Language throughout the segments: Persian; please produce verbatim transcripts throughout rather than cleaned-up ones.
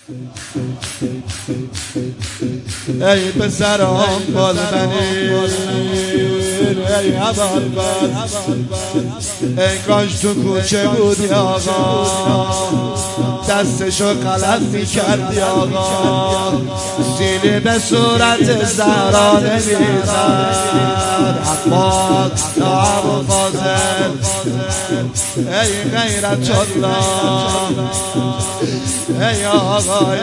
ای پسران بلبنین ای ابوالفضل ای کاش تو کوچه بودی آقا دستشو قلم میکردی آقا سیلی به صورت زهرا نمیزد عباس یا ابوالفضل ای غیرت الله ای آقای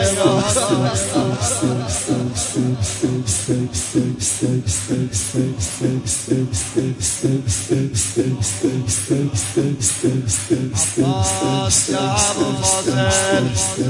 عباس یا ابوالفضل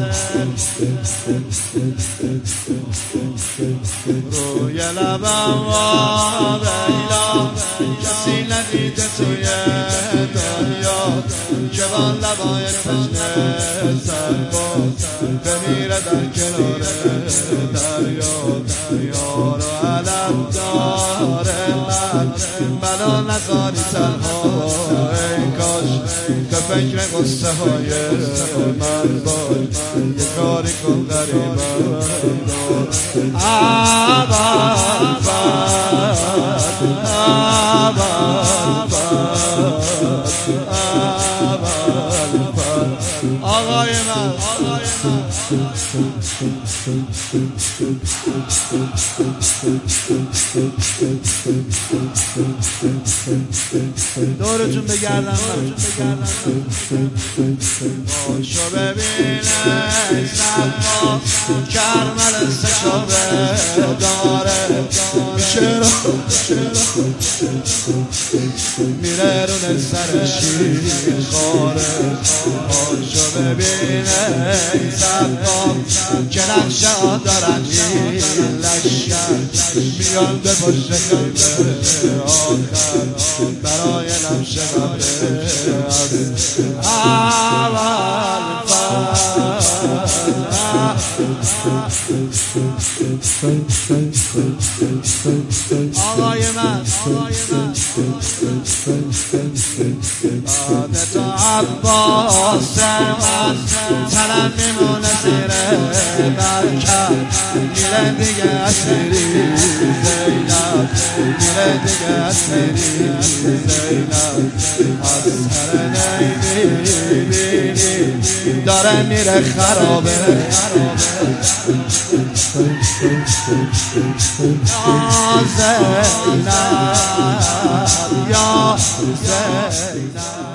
روی لبم آب ایلا کسی ندیده توی دنیا که با لبای تشنه سرباز بمیره در کنار دریا یار و علم داره من منو نذاری تنها ای کاش که فکر قصه های من باش یه کاری کن غریبم آقای من دورتون بگردم باشو ببینه سبا کرمل سشابه داره میشه رو میره رو سر شیر خاره باشو ببینه سبا که نقشه دارن این لشکر میان به پشت خیمه آخر برای نمشه قبله آقای من عادت عباس من تنم میمونه زیر برکت میره دیگه اسیری زینب میره دیگه اسیری زینب از سر نمیبینی داره میره خرابه یا زینب یا زینب